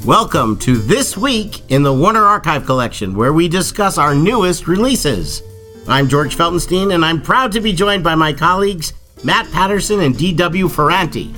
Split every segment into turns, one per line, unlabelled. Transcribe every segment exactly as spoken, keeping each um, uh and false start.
Welcome to This Week in the Warner Archive Collection, where we discuss our newest releases. I'm George Feltenstein, and I'm proud to be joined by my colleagues, Matt Patterson and D W Ferranti.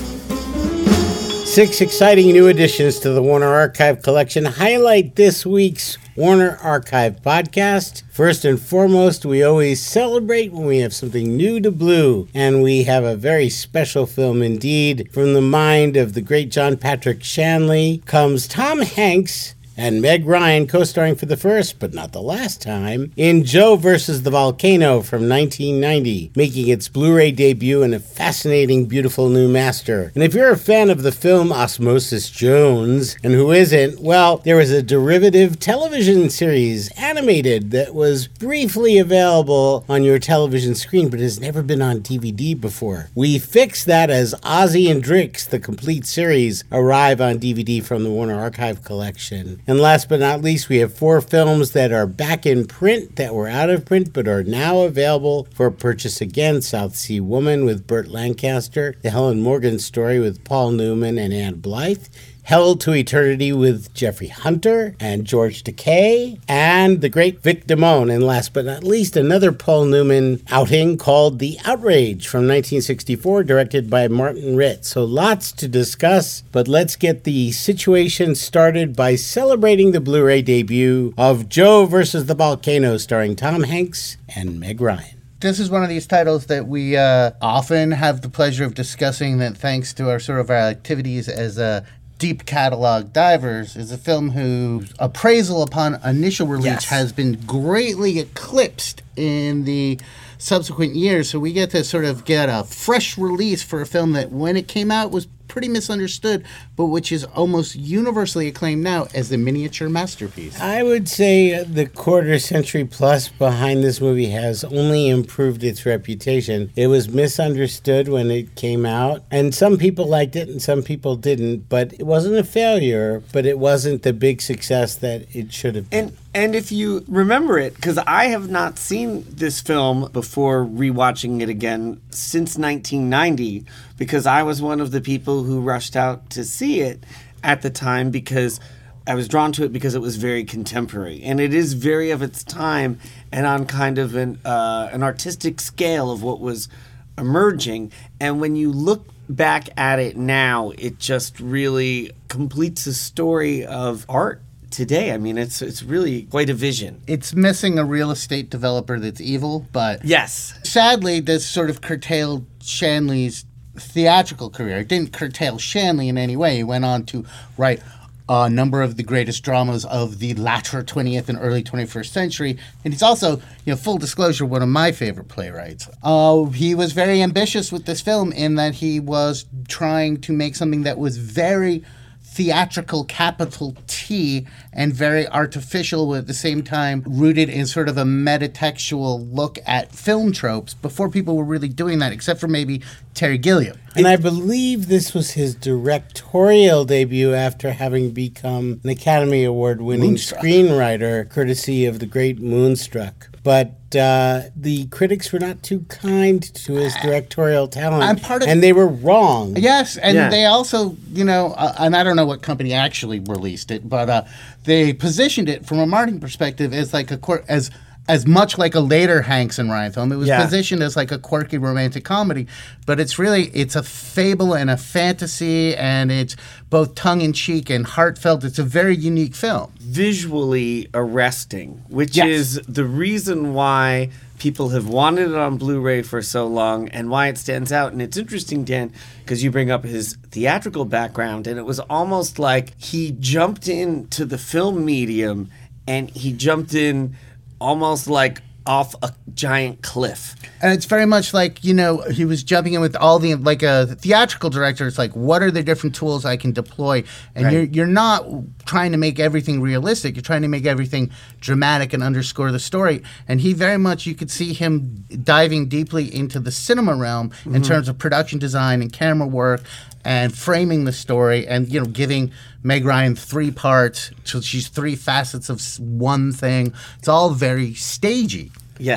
Six exciting new additions to the Warner Archive Collection highlight this week's Warner Archive podcast. First and foremost, we always celebrate when we have something new to blue, and we have a very special film indeed. From the mind of the great John Patrick Shanley comes Tom Hanks and Meg Ryan co-starring for the first, but not the last time, in Joe versus the Volcano from nineteen ninety, making its Blu-ray debut in a fascinating, beautiful new master. And if you're a fan of the film Osmosis Jones, and who isn't, well, there was a derivative television series, animated, that was briefly available on your television screen, but has never been on D V D before. We fixed that as Ozzy and Drix, the complete series, arrive on D V D from the Warner Archive Collection. And last but not least, we have four films that are back in print, that were out of print, but are now available for purchase again. South Sea Woman with Burt Lancaster, The Helen Morgan Story with Paul Newman and Ann Blyth, Hell to Eternity with Jeffrey Hunter and George Takei, and the great Vic Damone. And last but not least, another Paul Newman outing called The Outrage from nineteen sixty-four, directed by Martin Ritt. So lots to discuss, but let's get the situation started by celebrating the Blu-ray debut of Joe versus the Volcano, starring Tom Hanks and Meg Ryan.
This is one of these titles that we uh, often have the pleasure of discussing, that thanks to our sort of our activities as a deep catalog divers, is a film whose appraisal upon initial release yes. has been greatly eclipsed in the subsequent years. So we get to sort of get a fresh release for a film that when it came out was pretty misunderstood, but which is almost universally acclaimed now as a miniature masterpiece.
I would say the quarter century plus behind this movie has only improved its reputation. It was misunderstood when it came out, and some people liked it and some people didn't, but it wasn't a failure, but it wasn't the big success that it should have been.
And And if you remember it, because I have not seen this film before rewatching it again since nineteen ninety, because I was one of the people who rushed out to see it at the time because I was drawn to it because it was very contemporary. And it is very of its time and on kind of an, uh, an artistic scale of what was emerging. And when you look back at it now, it just really completes a story of art. Today, I mean, it's it's really quite a vision.
It's missing a real estate developer that's evil, but
yes,
sadly, this sort of curtailed Shanley's theatrical career. It didn't curtail Shanley in any way. He went on to write a number of the greatest dramas of the latter twentieth and early twenty-first century, and he's also, you know, full disclosure, one of my favorite playwrights. Uh, he was very ambitious with this film in that he was trying to make something that was very theatrical, capital T, and very artificial, at the same time rooted in sort of a metatextual look at film tropes before people were really doing that, except for maybe Terry Gilliam.
And I believe this was his directorial debut after having become an Academy Award-winning
Moonstruck.
screenwriter, courtesy of the great Moonstruck. But uh, the critics were not too kind to his directorial talent,
I'm part of,
and they were wrong.
Yes, and
yeah.
they also, you know, uh, and I don't know what company actually released it, but uh, they positioned it from a marketing perspective as like a quir- as as much like a later Hanks and Ryan film. It was
yeah.
positioned as like a quirky romantic comedy, but it's really, it's a fable and a fantasy, and it's both tongue-in-cheek and heartfelt. It's a very unique film.
Visually arresting, which
Yes.
is the reason why people have wanted it on Blu-ray for so long and why it stands out. And it's interesting, Dan, because you bring up his theatrical background, and it was almost like he jumped into the film medium, and he jumped in almost like off a giant cliff.
And it's very much like, you know, he was jumping in with all the, like a theatrical director, it's like, what are the different tools I can deploy? And
Right.
you're you're not trying to make everything realistic. You're trying to make everything dramatic and underscore the story. And he very much, you could see him diving deeply into the cinema realm in mm-hmm. terms of production design and camera work and framing the story, and, you know, giving Meg Ryan three parts, so she's three facets of one thing. It's all very stagey.
Yes.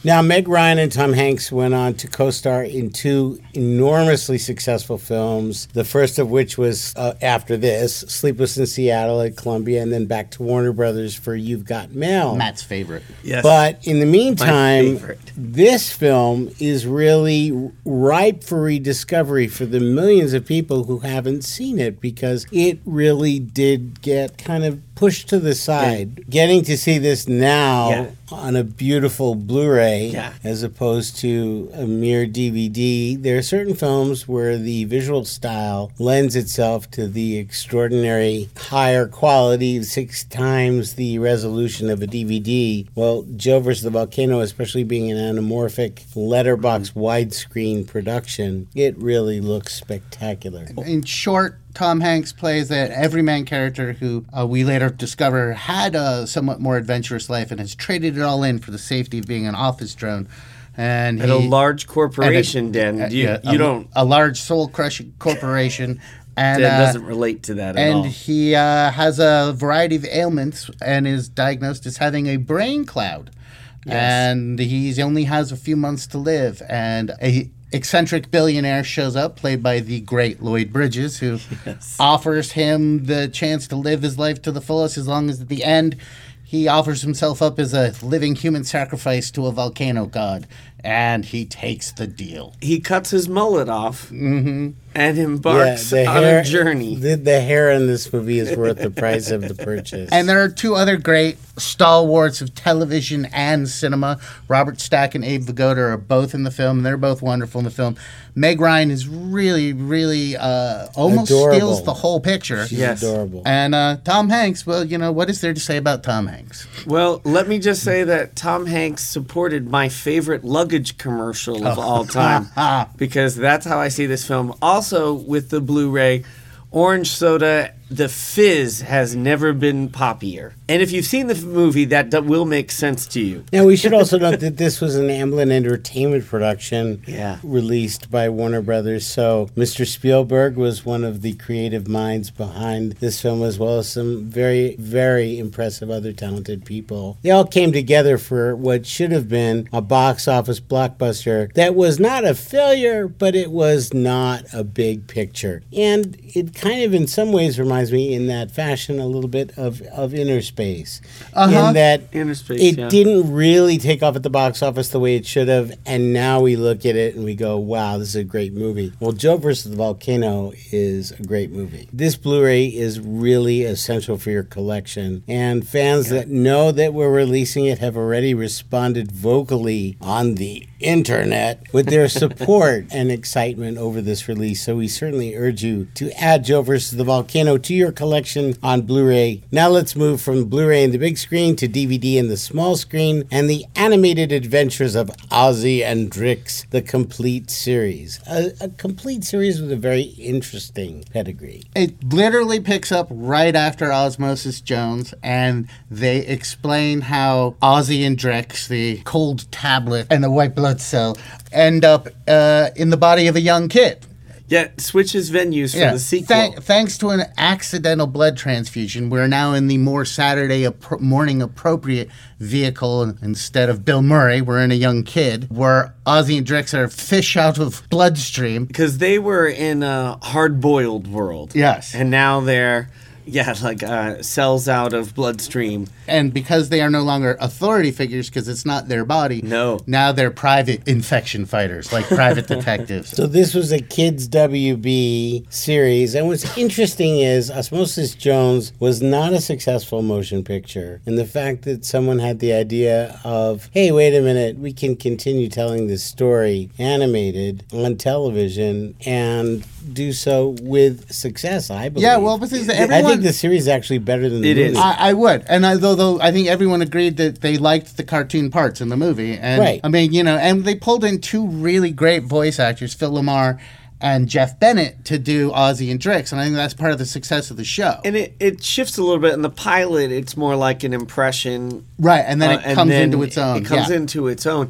Now, Meg Ryan and Tom Hanks went on to co-star in two enormously successful films, the first of which was uh, after this, Sleepless in Seattle at Columbia, and then back to Warner Brothers for You've Got Mail.
Matt's favorite.
Yes.
But in the meantime,
favorite.
this film is really ripe for rediscovery for the millions of people who haven't seen it, because it really did get kind of pushed to the side. Yeah. Getting to see this now
Yeah.
on a beautiful Blu-ray
Yeah.
as opposed to a mere D V D, there are certain films where the visual style lends itself to the extraordinary higher quality, six times the resolution of a D V D. Well, Joe versus the Volcano, especially being an anamorphic letterbox widescreen production, it really looks spectacular.
In short, Tom Hanks plays an everyman character who uh, we later discover had a somewhat more adventurous life and has traded it all in for the safety of being an office drone. And
At
he,
a large corporation,
and
Dan.
uh,
You,
yeah,
you
a,
don't.
a large soul-crushing corporation. And,
Dan
uh,
doesn't relate to that at
and
all.
he uh, has a variety of ailments and is diagnosed as having a brain cloud.
Yes.
And he only has a few months to live. And a eccentric billionaire shows up, played by the great Lloyd Bridges, who
Yes.
offers him the chance to live his life to the fullest, as long as at the end he offers himself up as a living human sacrifice to a volcano god. And he takes the deal.
He cuts his mullet off
Mm-hmm.
and embarks
the
on
hair,
a journey.
The, the hair in this movie is worth the price of the purchase.
And there are two other great stalwarts of television and cinema. Robert Stack and Abe Vigoda are both in the film, and they're both wonderful in the film. Meg Ryan is really, really uh, almost
Adorable.
steals the whole picture.
She's
Yes.
adorable.
And uh, Tom Hanks, well, you know, what is there to say about Tom Hanks?
Well, let me just say that Tom Hanks supported my favorite luggage commercial of all time, because that's how I see this film. Also, with the Blu-ray, orange soda, the fizz has never been poppier. And if you've seen the f- movie, that d- will make sense to you.
Now, we should also note that this was an Amblin Entertainment production
Yeah.
released by Warner Brothers. So Mister Spielberg was one of the creative minds behind this film, as well as some very, very impressive other talented people. They all came together for what should have been a box office blockbuster that was not a failure, but it was not a big picture. And it kind of, in some ways, reminds me in that fashion a little bit of, of Inner Space.
Uh-huh.
In that
Inner Space,
it
yeah.
didn't really take off at the box office the way it should have, and now we look at it and we go, wow, this is a great movie. Well, Joe versus the Volcano is a great movie. This Blu-ray is really essential for your collection, and fans that know that we're releasing it have already responded vocally on the internet with their support and excitement over this release, so we certainly urge you to add Joe versus the Volcano to your collection on Blu-ray. Now let's move from Blu-ray and the big screen to D V D and the small screen, and the animated adventures of Ozzy and Drix, the complete series. A, a complete series with a very interesting pedigree.
It literally picks up right after Osmosis Jones, and they explain how Ozzy and Drix, the cold tablet and the white blood cell, end up uh, in the body of a young kid.
Yeah, switches venues for the sequel.
Thank- thanks to an accidental blood transfusion, we're now in the more Saturday appro- morning appropriate vehicle. Instead of Bill Murray, we're in a young kid, where Ozzy and Drix are fish out of bloodstream.
Because they were in a hard-boiled world.
Yes.
And now they're, yeah, like uh, cells out of bloodstream.
And because they are no longer authority figures, because it's not their body,
No.
now they're private infection fighters, like private detectives.
So this was a kids W B series, and what's interesting is Osmosis Jones was not a successful motion picture, and the fact that someone had the idea of, hey, wait a minute, we can continue telling this story animated on television and do so with success, I believe.
Yeah, well, because
I
everyone...
think the series is actually better than the
It
movie.
is.
I, I would, and I, though, though I think everyone agreed that they liked the cartoon parts in the movie, and
Right.
I mean, you know, and they pulled in two really great voice actors, Phil Lamar and Jeff Bennett, to do Ozzy and Drix, and I think that's part of the success of the show.
And it, it shifts a little bit. In the pilot, it's more like an impression.
Right, and then
uh,
it
and
comes
then
into its own.
It comes
yeah.
into its own.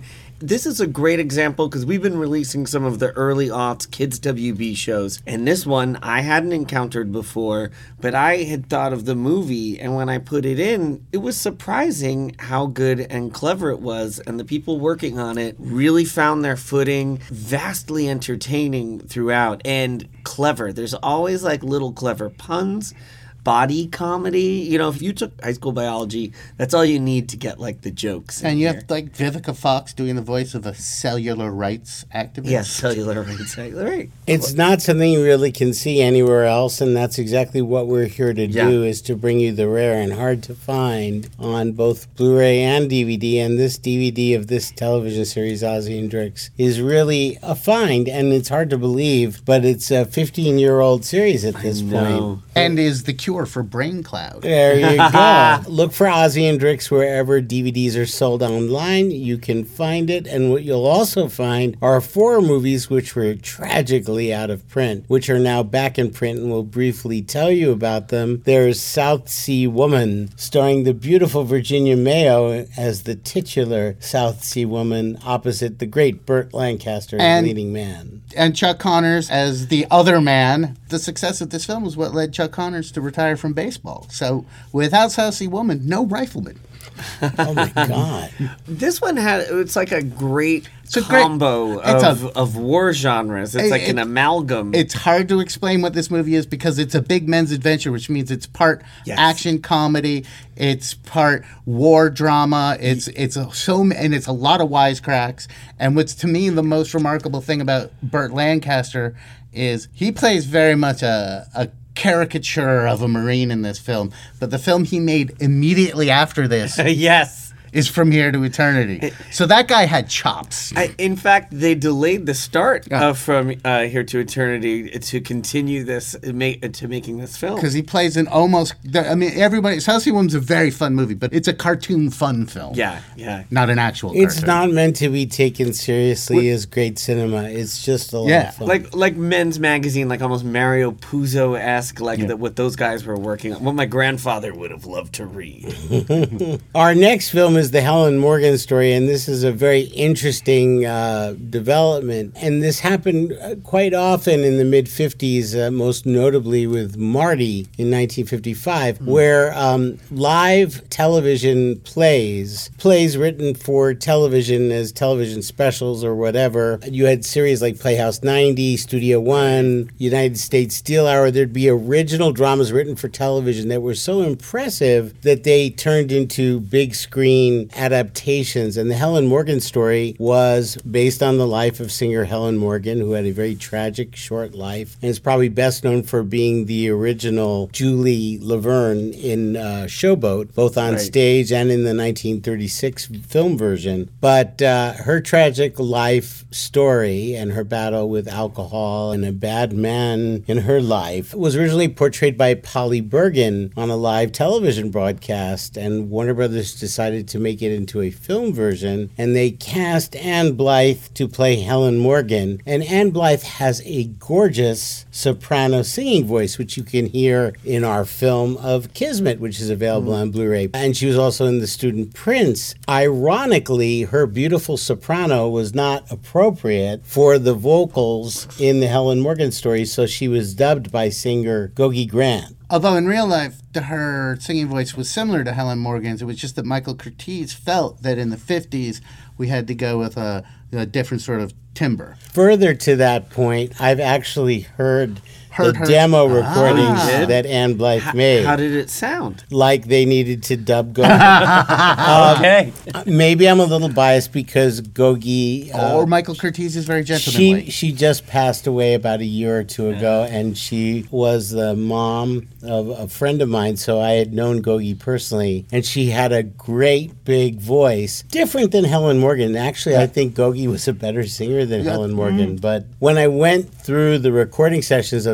This is a great example because we've been releasing some of the early aughts kids W B shows, and this one I hadn't encountered before, but I had thought of the movie, and when I put it in, it was surprising how good and clever it was, and the people working on it really found their footing, vastly entertaining throughout, and clever. There's always like little clever puns. Body comedy. You know, if you took high school biology, that's all you need to get like the jokes.
And you
here.
have like Vivica Fox doing the voice of a cellular rights activist.
Yes, cellular rights. Right.
It's not something you really can see anywhere else, and that's exactly what we're here to
Yeah.
do, is to bring you the rare and hard to find on both Blu-ray and D V D. And this D V D of this television series, Ozzy and Drix, is really a find, and it's hard to believe, but it's a fifteen-year-old series at this point.
And is the cure for brain cloud.
There you go. Look for Ozzy and Drix wherever D V Ds are sold online. You can find it. And what you'll also find are four movies which were tragically out of print, which are now back in print, and we'll briefly tell you about them. There's South Sea Woman, starring the beautiful Virginia Mayo as the titular South Sea Woman, opposite the great Burt Lancaster as
And-
leading man.
And Chuck Connors as the other man. The success of this film was what led Chuck Connors to retire from baseball. So without South Sea Woman, no rifleman.
Oh, my God.
This one had, it's like a great
It's a great-
combo
it's
of,
a-
of war genres. It's
It-
like an
it-
amalgam.
It's hard to explain what this movie is because it's a big men's adventure, which means it's part
Yes.
action comedy, it's part war drama, it's it's a, so and it's a lot of wisecracks. And what's to me the most remarkable thing about Burt Lancaster is he plays very much a, a caricature of a Marine in this film, but the film he made immediately after this
yes.
is From Here to Eternity. So that guy had chops.
I, in fact, they delayed the start
Yeah.
of From uh, Here to Eternity to continue this, make, to making this film.
Because he plays an almost, I mean, everybody, South Sea Woman's a very fun movie, but it's a cartoon fun film.
Yeah, yeah.
Not an actual
It's
cartoon.
not meant to be taken seriously as great cinema. It's just a lot
Yeah,
of fun.
Like like men's magazine, like almost Mario Puzo esque, like the, what those guys were working on. What my grandfather would have loved to read.
Our next film is the Helen Morgan story, and this is a very interesting uh, development. And this happened uh, quite often in the mid-fifties, uh, most notably with Marty in nineteen fifty-five, mm. where um, live television plays, plays written for television as television specials or whatever. You had series like Playhouse ninety, Studio One, United States Steel Hour. There'd be original dramas written for television that were so impressive that they turned into big screen adaptations. And the Helen Morgan story was based on the life of singer Helen Morgan, who had a very tragic short life and is probably best known for being the original Julie Laverne in uh, Showboat, both on
Right.
stage and in the nineteen thirty-six film version. But uh, her tragic life story and her battle with alcohol and a bad man in her life was originally portrayed by Polly Bergen on a live television broadcast, and Warner Brothers decided to make it into a film version, and they cast Anne Blythe to play Helen Morgan. And Anne Blythe has a gorgeous soprano singing voice, which you can hear in our film of Kismet, which is available mm. on Blu-ray. And she was also in The Student Prince. Ironically, her beautiful soprano was not appropriate for the vocals in the Helen Morgan story, so she was dubbed by singer Gogi Grant.
Although in real life, the, her singing voice was similar to Helen Morgan's. It was just that Michael Curtiz felt that in the fifties, we had to go with a, a different sort of timbre.
Further to that point, I've actually heard,
Heard
the
her-
demo
Ah.
recordings
You did?
that Anne Blythe
How,
made.
how did it sound?
Like they needed to dub Gogi.
Okay.
Uh, maybe I'm a little biased because Gogi... Uh,
or Michael Curtiz is very gentlemanly.
She she just passed away about a year or two ago, and she was the mom of a friend of mine, so I had known Gogi personally, and she had a great big voice, different than Helen Morgan. Actually, I think Gogi was a better singer than
Yeah.
Helen Morgan, but when I went through the recording sessions of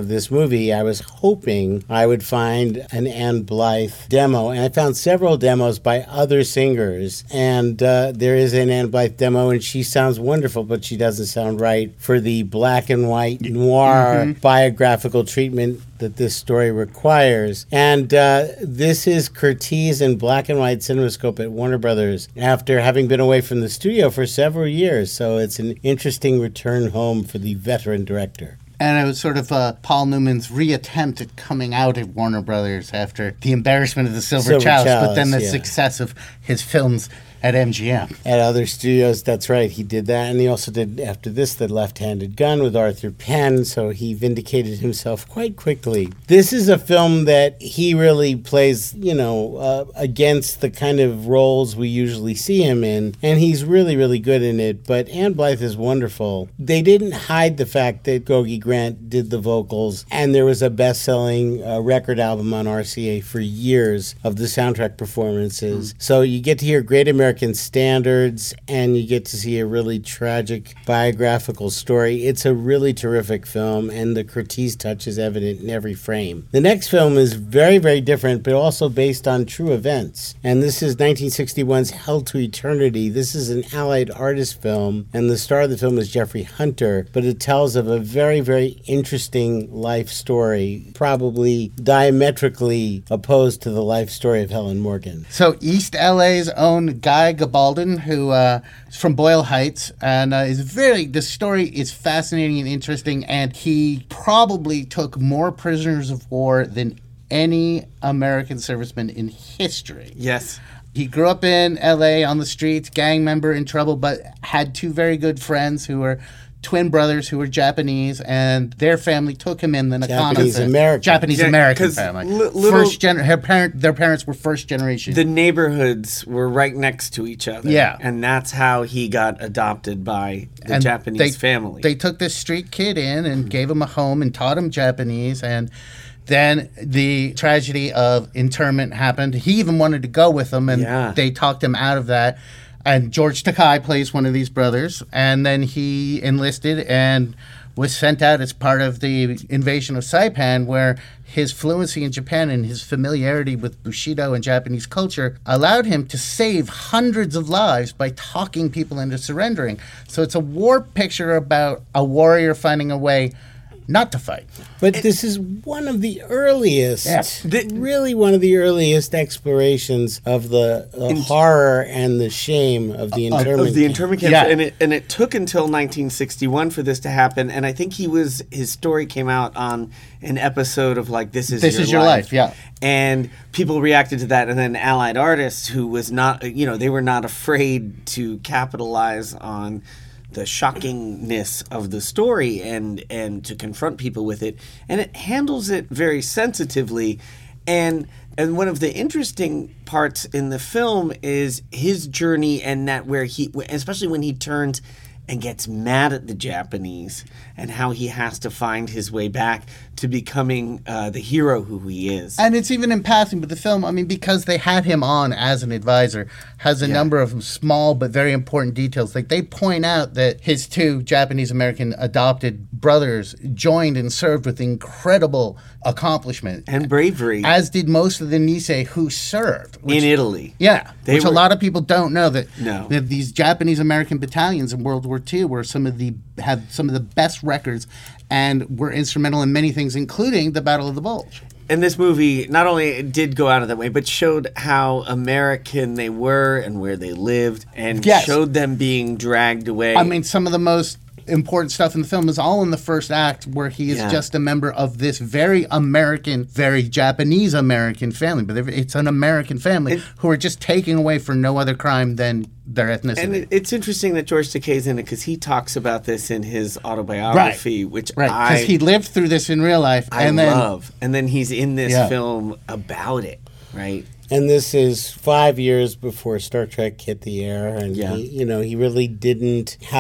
of this movie, I was hoping I would find an Ann Blythe demo, and I found several demos by other singers. And uh, there is an Ann Blythe demo, and she sounds wonderful, but she doesn't sound right for the black and white noir mm-hmm. biographical treatment that this story requires. And uh, this is Curtiz in black and white CinemaScope at Warner Brothers after having been away from the studio for several years. So it's an interesting return home for the veteran director.
And it was sort of uh, Paul Newman's reattempt at coming out at Warner Brothers after the embarrassment of the Silver,
Silver
Chalice,
Chalice,
but then the
yeah.
success of his films at M G M.
At other studios, that's right. He did that. And he also did, after this, The Left-Handed Gun with Arthur Penn, so he vindicated himself quite quickly. This is a film that he really plays, you know, uh, against the kind of roles we usually see him in, and he's really, really good in it. But Ann Blythe is wonderful. They didn't hide the fact that Gogi Grant did the vocals, and there was a best-selling uh, record album on R C A for years of the soundtrack performances. Mm. So you get to hear great American American standards, and you get to see a really tragic biographical story. It's a really terrific film, and the Curtiz touch is evident in every frame. The next film is very, very different, but also based on true events. And this is nineteen sixty-one's Hell to Eternity. This is an Allied artist film, and the star of the film is Jeffrey Hunter, but it tells of a very, very interesting life story, probably diametrically opposed to the life story of Helen Morgan.
So East L A's own Guy Gabaldon, who uh, is from Boyle Heights, and uh, is very, the story is fascinating and interesting, and he probably took more prisoners of war than any American serviceman in history.
Yes.
He grew up in L A on the streets, gang member in trouble, but had two very good friends who were twin brothers who were Japanese, and their family took him in the Nakano.
Japanese American.
Japanese
Yeah,
American
'cause
family.
li- little-
first gen- her parent, their parents were first generation.
The neighborhoods were right next to each other.
Yeah.
And that's how he got adopted by the
And
Japanese
they,
family.
They took this street kid in and gave him a home and taught him Japanese, and then the tragedy of internment happened. He even wanted to go with them, and
Yeah.
they talked him out of that. And George Takei plays one of these brothers, and then he enlisted and was sent out as part of the invasion of Saipan, where his fluency in Japan and his familiarity with Bushido and Japanese culture allowed him to save hundreds of lives by talking people into surrendering. So it's a war picture about a warrior finding a way not to fight.
But this is one of the earliest,
Yeah.
The-
really one of the earliest explorations of the uh, horror and the shame of the internment
of the
camp.
internment camps,
Yeah.
and it and it took until nineteen sixty-one for this to happen. And I think he was his story came out on an episode of like This Is
This
Your
Is Your
Life.
Life, yeah.
And people reacted to that, and then Allied artists who was not, you know, they were not afraid to capitalize on the shockingness of the story and and to confront people with it, and it handles it very sensitively. And and one of the interesting parts in the film is his journey, and that where he, especially when he turns and gets mad at the Japanese, and how he has to find his way back to becoming uh, the hero who he is.
And it's even in passing, but the film, I mean, because they had him on as an advisor, has a
Yeah.
number of small but very important details. Like, they point out that his two Japanese-American adopted brothers joined and served with incredible accomplishment.
And bravery.
As did most of the Nisei who served. Which,
in Italy.
yeah,
They
which
were-
a lot of people don't know, that,
No.
that these Japanese-American battalions in World War Two were some of the have some of the best records and were instrumental in many things, including the Battle of the Bulge.
And this movie not only did go out of that way, but showed how American they were and where they lived, and
Yes.
showed them being dragged away.
I mean, some of the most important stuff in the film is all in the first act, where he is
Yeah.
just a member of this very American, very Japanese American family. But it's an American family
It-
who are just taken away for no other crime than their ethnicity.
and it, it's interesting that George Takei's in it, because he talks about this in his autobiography, which
right,
I
because he lived through this in real life.
I
and then,
love. And then he's in this
Yeah.
film about it, right?
And this is five years before Star Trek hit the air, and
Yeah.
he, you know, he really didn't have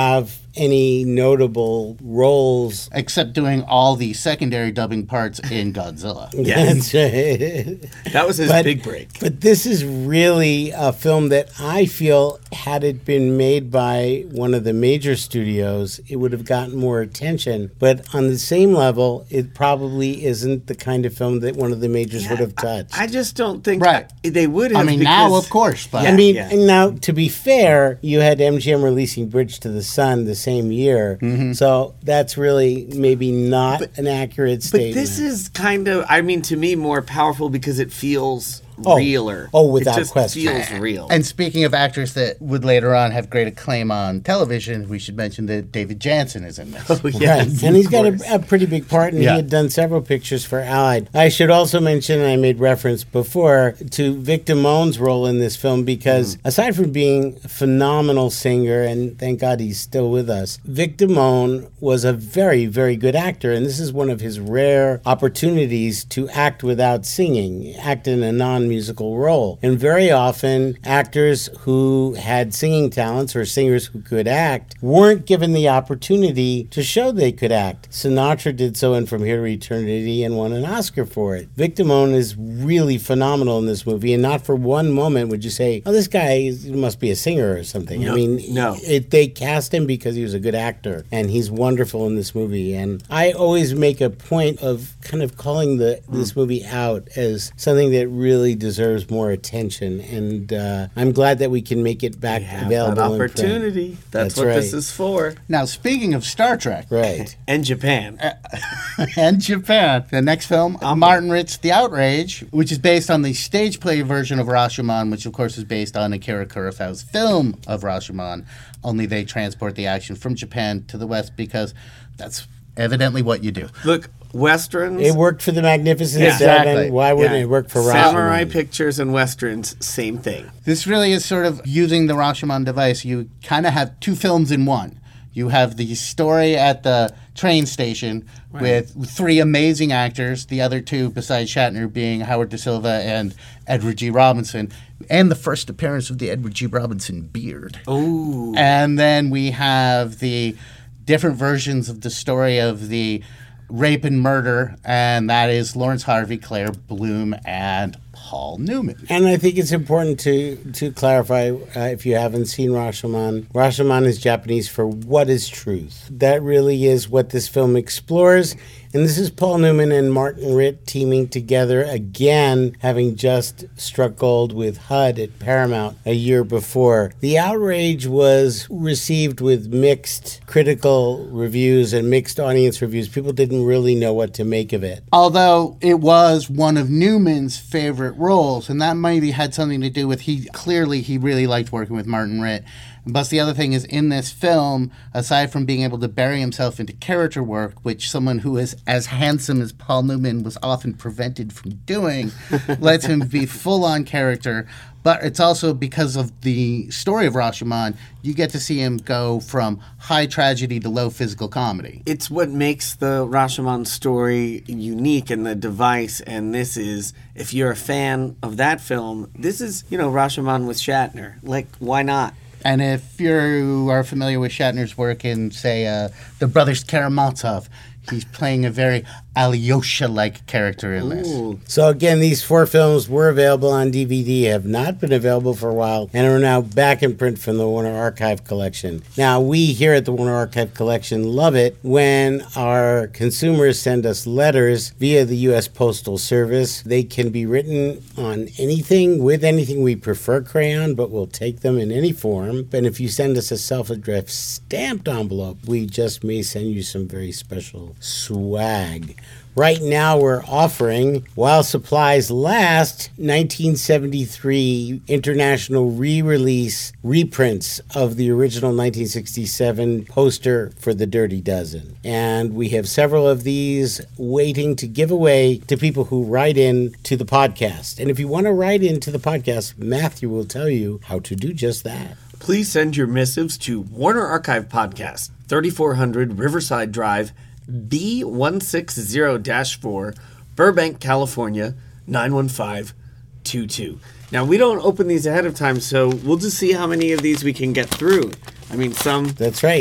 any notable roles.
Except doing all the secondary dubbing parts in Godzilla.
Yes.
That's right.
That was his
But-
big break.
But this is really a film that I feel, had it been made by one of the major studios, it would have gotten more attention. But on the same level, it probably isn't the kind of film that one of the majors would have touched.
I just don't think
Right.
they would have.
I mean,
because-
now, of course, but
I mean,
yeah.
and now to be fair, you had M G M releasing Bridge to the Sun the same year,
Mm-hmm.
so that's really maybe not an accurate
But
statement.
this is kind of, I mean, to me, more powerful because it feels
Oh.
realer.
Oh, without
it just
question.
feels real.
And speaking of actors that would later on have great acclaim on television, we should mention that David Jansen is in this.
Oh, yes,
Right. And he's
of
got
course.
a, a pretty big part, and
Yeah.
he had done several pictures for Allied. I should also mention, and I made reference before, to Vic Damone's role in this film, because
Mm.
aside from being a phenomenal singer, and thank God he's still with us, Vic Damone was a very, very good actor, and this is one of his rare opportunities to act without singing, act in a non-musical role. And very often, actors who had singing talents or singers who could act weren't given the opportunity to show they could act. Sinatra did so in From Here to Eternity and won an Oscar for it. Vic Damone is really phenomenal in this movie, and not for one moment would you say, oh, this guy is- must be a singer or something. I
No,
mean,
no.
It, they cast him because he was a good actor, and he's wonderful in this movie. And I always make a point of kind of calling the this movie out as something that really deserves more attention. And uh, I'm glad that we can make it back
Have
available
that
in print.
opportunity. That's,
That's
what this
right.
is for.
Now, speaking of Star Trek
Right.
And Japan.
and Japan, the next film, Martin Ritt's The Outrage, which is based on the stage play version of Rashomon, which of course is based on Akira Kurosawa's film of Rashomon, only they transport the action from Japan to the West because that's evidently what you do.
Look, Westerns.
It worked for the Magnificent
Yeah.
Seven.
Exactly.
Why wouldn't
Yeah.
it work for
Samurai
Rashomon?
pictures and Westerns, same thing.
This really is sort of using the Rashomon device. You kind of have two films in one. You have the story at the train station with three amazing actors, the other two besides Shatner being Howard Da Silva and Edward G. Robinson, and the first appearance of the Edward G. Robinson beard.
Ooh.
And then we have the different versions of the story of the rape and murder, and that is Lawrence Harvey, Claire Bloom, and Paul Newman.
And I think it's important to to clarify, uh, if you haven't seen Rashomon, Rashomon is Japanese for what is truth. That really is what this film explores. And this is Paul Newman and Martin Ritt teaming together again, having just struck gold with H U D at Paramount a year before. The Outrage was received with mixed critical reviews and mixed audience reviews. People didn't really know what to make of it.
Although it was one of Newman's favorite roles, and that maybe had something to do with he clearly he really liked working with Martin Ritt. Plus, the other thing is, in this film, aside from being able to bury himself into character work, which someone who is as handsome as Paul Newman was often prevented from doing, lets him be full on character. But it's also because of the story of Rashomon, you get to see him go from high tragedy to low physical comedy.
It's what makes the Rashomon story unique and the device. And this is, if you're a fan of that film, this is, you know, Rashomon with Shatner. Like, why not?
And if you are familiar with Shatner's work in, say, uh, The Brothers Karamazov, he's playing a very Alyosha-like character in this.
Ooh.
So again, these four films were available on D V D, have not been available for a while, and are now back in print from the Warner Archive Collection. Now, we here at the Warner Archive Collection love it when our consumers send us letters via the U S Postal Service. They can be written on anything, with anything. We prefer crayon, but we'll take them in any form. And if you send us a self-addressed stamped envelope, we just may send you some very special swag. Right now, we're offering, while supplies last, nineteen seventy-three international re-release reprints of the original nineteen sixty-seven poster for The Dirty Dozen. And we have several of these waiting to give away to people who write in to the podcast. And if you want to write into the podcast, Matthew will tell you how to do just that.
Please send your missives to Warner Archive Podcast, thirty-four hundred Riverside Drive, B one sixty dash four, Burbank, California, nine one five two two. Now, we don't open these ahead of time, so we'll just see how many of these we can get through. I mean, some
That's right.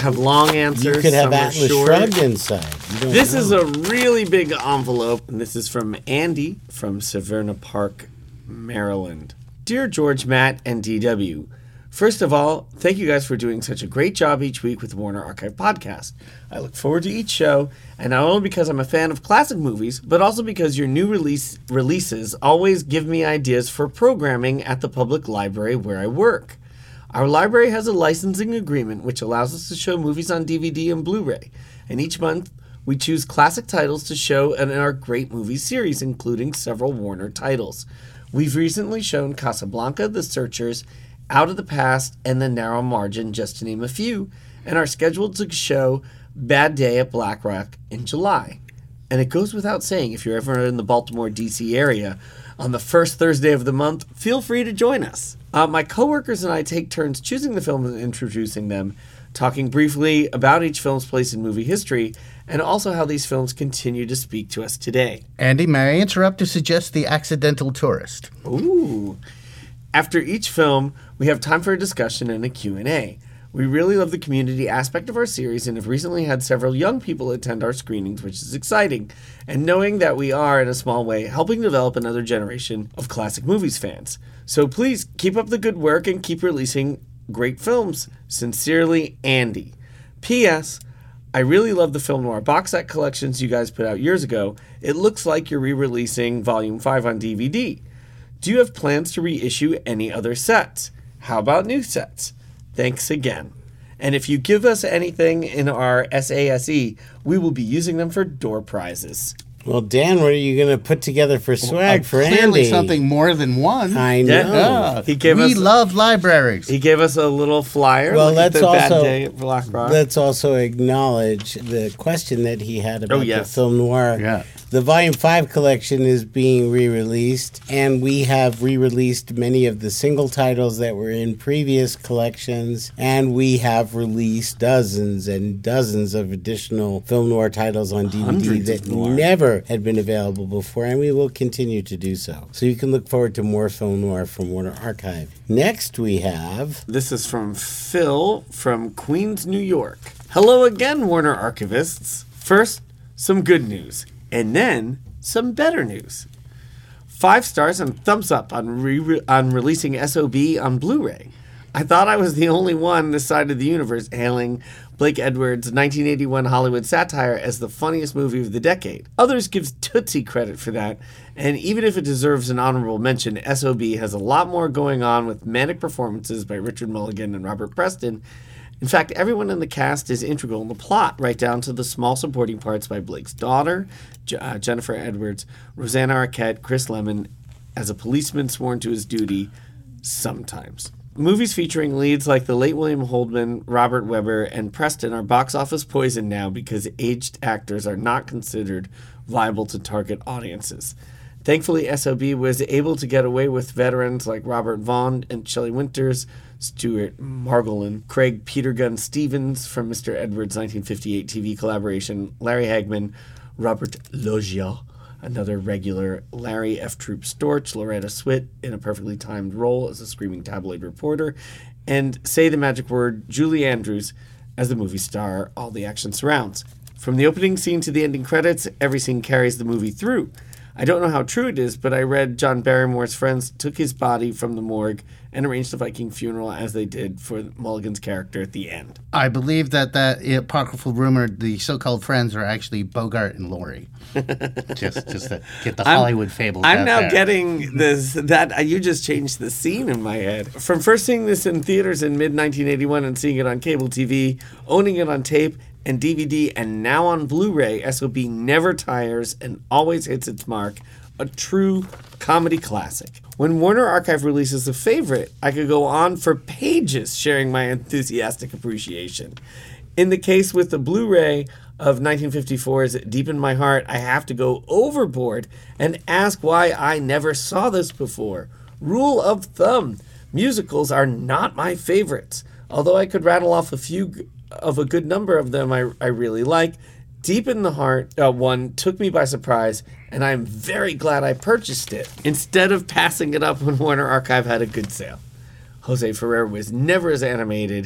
have long answers.
You could have
some are
Atlas
short.
Shrugged inside. You don't
This
know.
is a really big envelope, and this is from Andy from Severna Park, Maryland. Dear George, Matt, and D W, first of all, thank you guys for doing such a great job each week with the Warner Archive podcast. I look forward to each show, and not only because I'm a fan of classic movies, but also because your new release releases always give me ideas for programming at the public library where I work. Our library has a licensing agreement which allows us to show movies on D V D and Blu-ray, and each month we choose classic titles to show in our Great Movie series, including several Warner titles. We've recently shown Casablanca, The Searchers, Out of the Past, and The Narrow Margin, just to name a few, and are scheduled to show Bad Day at Black Rock in July. And it goes without saying, if you're ever in the Baltimore, D C area, on the first Thursday of the month, feel free to join us. Uh, my coworkers and I take turns choosing the films and introducing them, talking briefly about each film's place in movie history, and also how these films continue to speak to us today.
Andy, may I interrupt to suggest The Accidental Tourist?
Ooh. After each film, we have time for a discussion and a Q and A. We really love the community aspect of our series and have recently had several young people attend our screenings, which is exciting. And knowing that we are, in a small way, helping develop another generation of classic movies fans. So please keep up the good work and keep releasing great films. Sincerely, Andy. P S. I really love the film noir box set collections you guys put out years ago. It looks like you're re-releasing Volume five on D V D. Do you have plans to reissue any other sets? How about new sets? Thanks again. And if you give us anything in our S A S E, we will be using them for door prizes.
Well, Dan, what are you going to put together for swag
Uh,
for
clearly
Andy?
something more than one.
I
Yeah.
know.
Yeah.
He gave
we
us-
love libraries.
He gave us a little flyer.
Well,
Look at
let's
the Bad
also
Day at Black Rock.
let's also acknowledge the question that he had about
Oh, yes.
the film noir.
Yeah.
The Volume Five collection is being re-released, and we have re-released many of the single titles that were in previous collections, and we have released dozens and dozens of additional film noir titles on D V D
Hundreds
that
of noir.
never had been available before, and we will continue to do so. So you can look forward to more film noir from Warner Archive. Next, we have.
This is from Phil from Queens, New York. Hello again, Warner Archivists. First, some good news, and then some better news. Five stars and thumbs up on re- on releasing S O B on Blu-ray. I thought I was the only one this side of the universe hailing Blake Edwards' nineteen eighty-one Hollywood satire as the funniest movie of the decade. Others give Tootsie credit for that, and even if it deserves an honorable mention, S O B has a lot more going on with manic performances by Richard Mulligan and Robert Preston. In fact, everyone in the cast is integral in the plot, right down to the small supporting parts by Blake's daughter, J- uh, Jennifer Edwards, Rosanna Arquette, Chris Lemmon, as a policeman sworn to his duty, sometimes. Movies featuring leads like the late William Holdman, Robert Webber, and Preston are box office poison now because aged actors are not considered viable to target audiences. Thankfully, S O B was able to get away with veterans like Robert Vaughn and Shelley Winters, Stuart Margolin, Craig Peter Gunn Stevens from Mister Edwards' nineteen fifty-eight T V collaboration, Larry Hagman, Robert Loggia, another regular, Larry F. Troop Storch, Loretta Swit in a perfectly timed role as a screaming tabloid reporter, and say the magic word, Julie Andrews as the movie star all the action surrounds. From the opening scene to the ending credits, every scene carries the movie through. I don't know how true it is, but I read John Barrymore's friends took his body from the morgue and arranged a Viking funeral as they did for Mulligan's character at the end.
I believe that that apocryphal rumor, the so-called friends, are actually Bogart and Laurie. just, just to get the Hollywood fables
I'm
out
now
there.
getting this. That uh, you just changed the scene in my head. From first seeing this in theaters in mid nineteen eighty-one and seeing it on cable T V, owning it on tape and D V D, and now on Blu-ray, S O B never tires and always hits its mark. A true comedy classic. When Warner Archive releases a favorite, I could go on for pages sharing my enthusiastic appreciation. In the case with the Blu-ray of nineteen fifty-four's Deep in My Heart, I have to go overboard and ask why I never saw this before. Rule of thumb, musicals are not my favorites. Although I could rattle off a few of a good number of them I, I really like, Deep in the Heart uh, one took me by surprise, and I'm very glad I purchased it instead of passing it up when Warner Archive had a good sale. Jose Ferrer was never as animated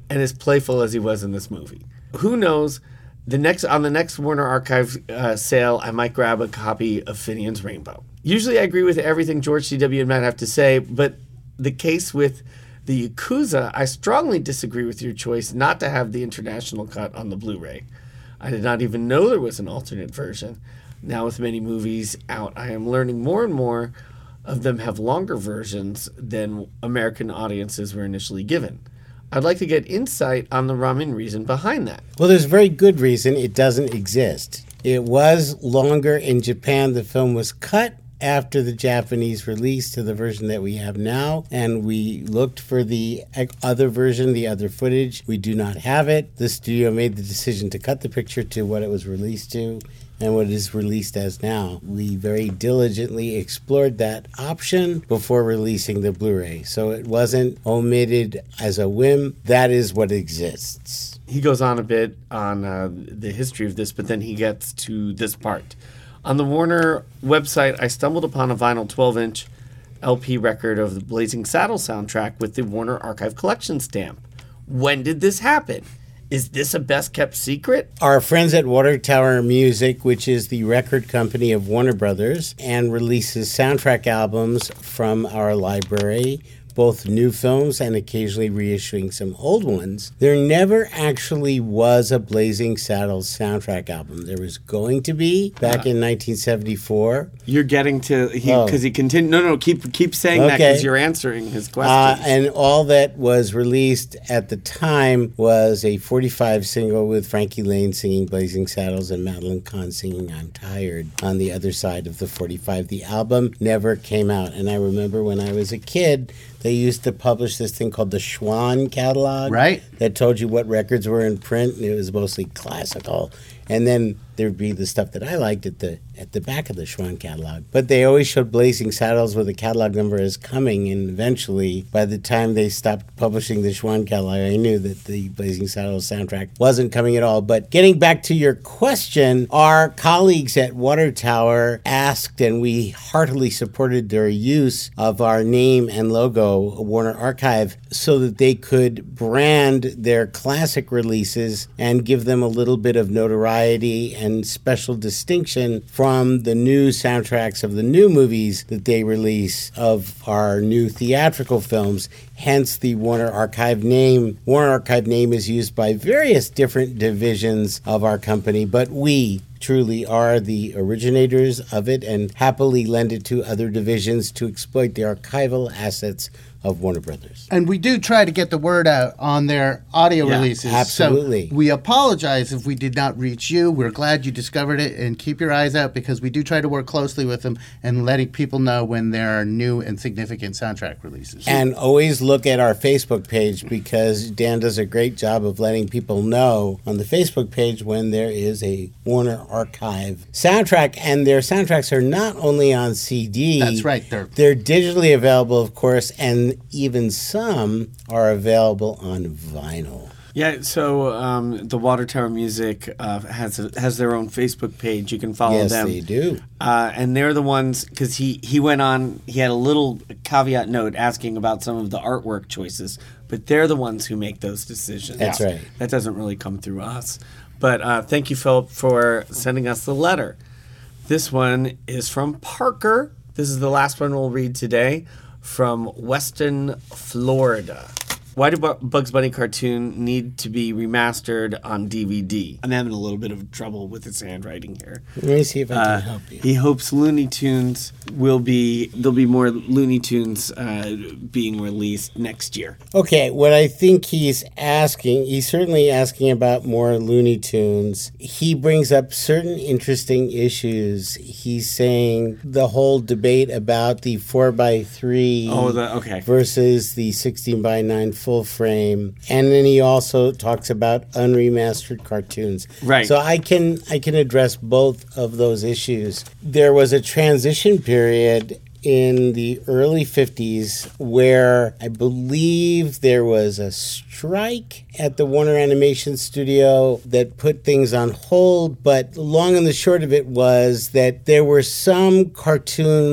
and as playful as he was in this movie. Who knows? The next on the next Warner Archive uh, sale, I might grab a copy of Finian's Rainbow. Usually I agree with everything George C W and Matt have to say, but the case with the Yakuza, I strongly disagree with your choice not to have the international cut on the Blu-ray. I did not even know there was an alternate version. Now with many movies out, I am learning more and more of them have longer versions than American audiences were initially given. I'd like to get insight on the ramen reason behind that.
Well, there's a very good reason it doesn't exist. It was longer in Japan. The film was cut after the Japanese release to the version that we have now, and we looked for the other version, the other footage. We do not have it. The studio made the decision to cut the picture to what it was released to and what it is released as now. We very diligently explored that option before releasing the Blu-ray, so it wasn't omitted as a whim. That is what exists.
He goes on a bit on uh, the history of this, but then he gets to this part. On the Warner website, I stumbled upon a vinyl twelve-inch L P record of the Blazing Saddles soundtrack with the Warner Archive Collection stamp. When did this happen? Is this a best-kept secret?
Our friends at Water Tower Music, which is the record company of Warner Brothers and releases soundtrack albums from our library, both new films and occasionally reissuing some old ones, there never actually was a Blazing Saddles soundtrack album. There was going to be back uh, in nineteen seventy-four.
You're getting to he because oh. he continued. No, no, keep keep saying okay. that because you're answering his questions.
Uh, and all that was released at the time was a forty-five single with Frankie Lane singing Blazing Saddles and Madeline Kahn singing I'm Tired on the other side of the forty-five. The album never came out, and I remember when I was a kid, they used to publish this thing called the Schwann catalog.
Right.
That told you what records were in print, and it was mostly classical. And then there'd be the stuff that I liked at the at the back of the Schwann catalog. But they always showed Blazing Saddles with a catalog number as coming, and eventually, by the time they stopped publishing the Schwann catalog, I knew that the Blazing Saddles soundtrack wasn't coming at all. But getting back to your question, our colleagues at Water Tower asked, and we heartily supported their use of our name and logo, Warner Archive, so that they could brand their classic releases and give them a little bit of notoriety and special distinction from the new soundtracks of the new movies that they release of our new theatrical films. Hence the Warner Archive name. Warner Archive name is used by various different divisions of our company, but we truly are the originators of it and happily lend it to other divisions to exploit the archival assets of Warner Brothers.
And we do try to get the word out on their audio yeah, releases.
Absolutely.
So we apologize if we did not reach you. We're glad you discovered it, and keep your eyes out because we do try to work closely with them and letting people know when there are new and significant soundtrack releases.
And always look at our Facebook page because Dan does a great job of letting people know on the Facebook page when there is a Warner Archive soundtrack. And their soundtracks are not only on C D.
That's right. They're,
they're digitally available, of course, and even some are available on vinyl.
Yeah, so um, the Water Tower Music uh, has a, has their own Facebook page. You can follow
yes,
them.
Yes, they do.
Uh, and they're the ones, because he, he went on, he had a little caveat note asking about some of the artwork choices, but they're the ones who make those decisions.
That's right.
That doesn't really come through us. But uh, thank you, Philip, for sending us the letter. This one is from Parker. This is the last one we'll read today. From Weston, Florida. Why do Bugs Bunny cartoon need to be remastered on D V D? I'm having a little bit of trouble with his handwriting here.
Let me see if I can
uh,
help you.
He hopes Looney Tunes will be, there'll be more Looney Tunes uh, being released next year.
Okay, what I think he's asking, he's certainly asking about more Looney Tunes. He brings up certain interesting issues. He's saying the whole debate about the four by three
oh, the, okay.
versus the sixteen by nine full frame, and then he also talks about unremastered cartoons.
Right.
So I can I can address both of those issues. There was a transition period in the early fifties where I believe there was a strike at the Warner Animation Studio that put things on hold, but the long and the short of it was that there were some cartoons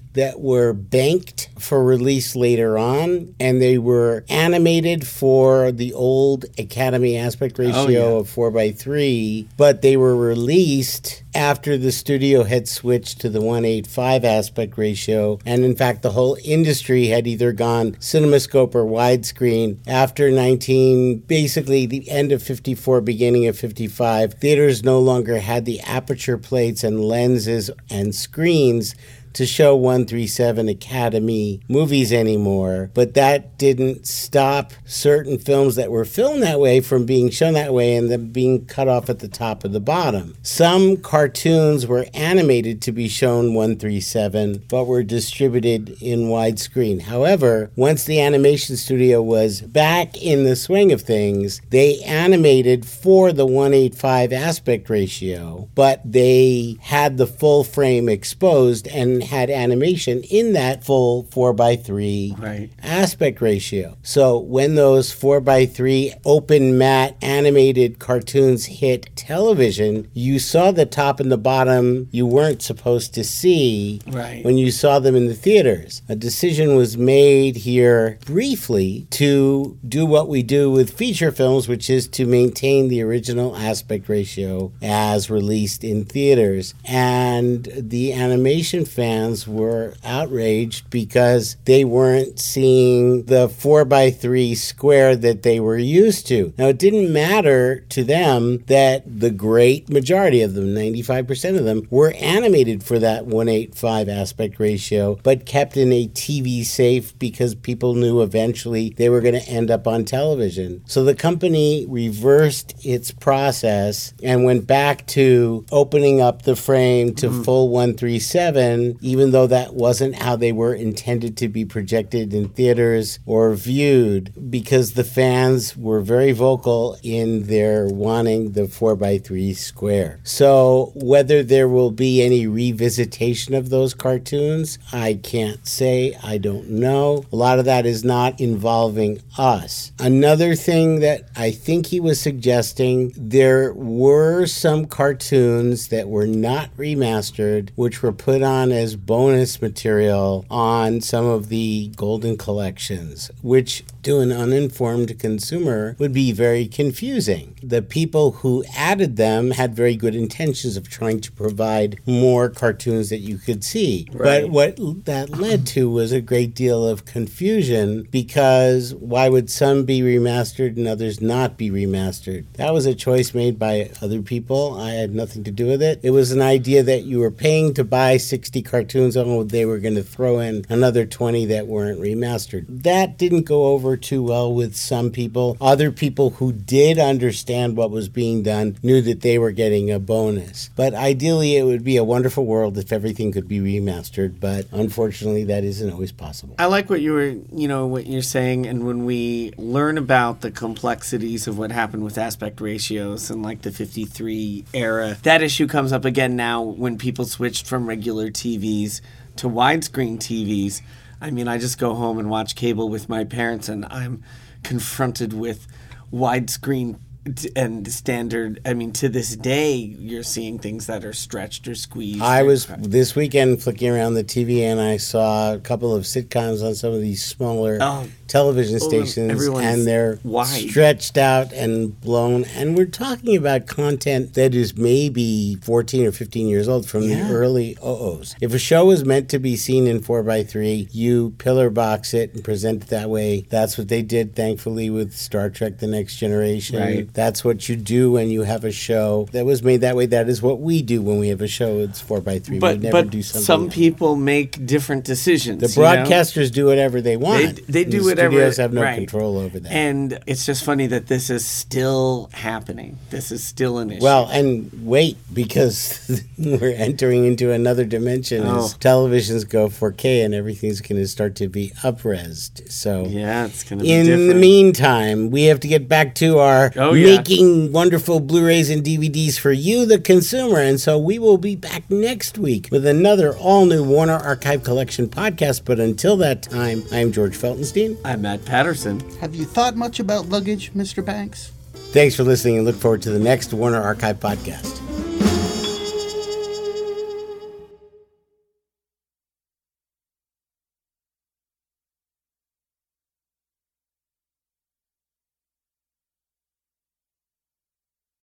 that were banked for release later on, and they were animated for the old Academy aspect ratio
Oh, yeah.
of four by three, but they were released after the studio had switched to the one eighty-five aspect ratio. And in fact, the whole industry had either gone CinemaScope or widescreen. After nineteen, basically the end of fifty-four, beginning of fifty-five, theaters no longer had the aperture plates and lenses and screens to show one thirty-seven Academy movies anymore. But that didn't stop certain films that were filmed that way from being shown that way and then being cut off at the top of the bottom. Some cartoons were animated to be shown one thirty-seven, but were distributed in widescreen. However, once the animation studio was back in the swing of things, they animated for the one eighty-five aspect ratio, but they had the full frame exposed and had animation in that full four by three
Right.
aspect ratio. So when those four by three open matte animated cartoons hit television, you saw the top and the bottom you weren't supposed to see
Right.
when you saw them in the theaters. A decision was made here briefly to do what we do with feature films, which is to maintain the original aspect ratio as released in theaters. And the animation fans were outraged because they weren't seeing the four by three square that they were used to. Now, it didn't matter to them that the great majority of them, ninety-five percent of them, were animated for that one eighty-five aspect ratio, but kept in a T V safe because people knew eventually they were going to end up on television. So the company reversed its process and went back to opening up the frame to mm-hmm. full one thirty-seven, even though that wasn't how they were intended to be projected in theaters or viewed, because the fans were very vocal in their wanting the four by three square. So whether there will be any revisitation of those cartoons, I can't say. I don't know. A lot of that is not involving us. Another thing that I think he was suggesting, there were some cartoons that were not remastered, which were put on as bonus material on some of the Golden collections, which to an uninformed consumer would be very confusing. The people who added them had very good intentions of trying to provide more cartoons that you could see.
Right.
But what that led to was a great deal of confusion, because why would some be remastered and others not be remastered? That was a choice made by other people. I had nothing to do with it. It was an idea that you were paying to buy sixty cartoons, oh, they were going to throw in another twenty that weren't remastered. That didn't go over too well with some people. Other people who did understand what was being done knew that they were getting a bonus. But ideally, it would be a wonderful world if everything could be remastered, but unfortunately, that isn't always possible.
I like what you were, you know, what you're saying, and when we learn about the complexities of what happened with aspect ratios and like the fifty-three era, that issue comes up again now when people switched from regular T Vs to widescreen T Vs. I mean, I just go home and watch cable with my parents, and I'm confronted with widescreen and standard. I mean, to this day, you're seeing things that are stretched or squeezed.
I
or
was
cracked.
this weekend flicking around the T V, and I saw a couple of sitcoms on some of these smaller
Oh.
television
Oh,
stations,
everyone's
and they're
wide.
stretched out and blown. And we're talking about content that is maybe fourteen or fifteen years old from
Yeah.
the early oh ohs. If a show was meant to be seen in four by three, you pillar box it and present it that way. That's what they did, thankfully, with Star Trek The Next Generation.
Right.
That's what you do when you have a show that was made that way. That is what we do when we have a show. It's four by three.
But
we never
but
do something
some
else.
people make different decisions.
The
you know?
broadcasters do whatever they want.
They, they
and
do
the
whatever.
Studios have no
right.
control over that.
And it's just funny that this is still happening. This is still an issue.
Well, and wait, because we're entering into another dimension
Oh.
as televisions go four K and everything's going to start to be up-resed. So
yeah, it's going to be
in
different.
the meantime, we have to get back to our
Oh, yeah.
making wonderful Blu-rays and D V Ds for you, the consumer. And so we will be back next week with another all-new Warner Archive Collection podcast. But until that time, I am George Feltenstein.
I'm Matt Patterson.
Have you thought much about luggage, Mister Banks?
Thanks for listening and look forward to the next Warner Archive podcast.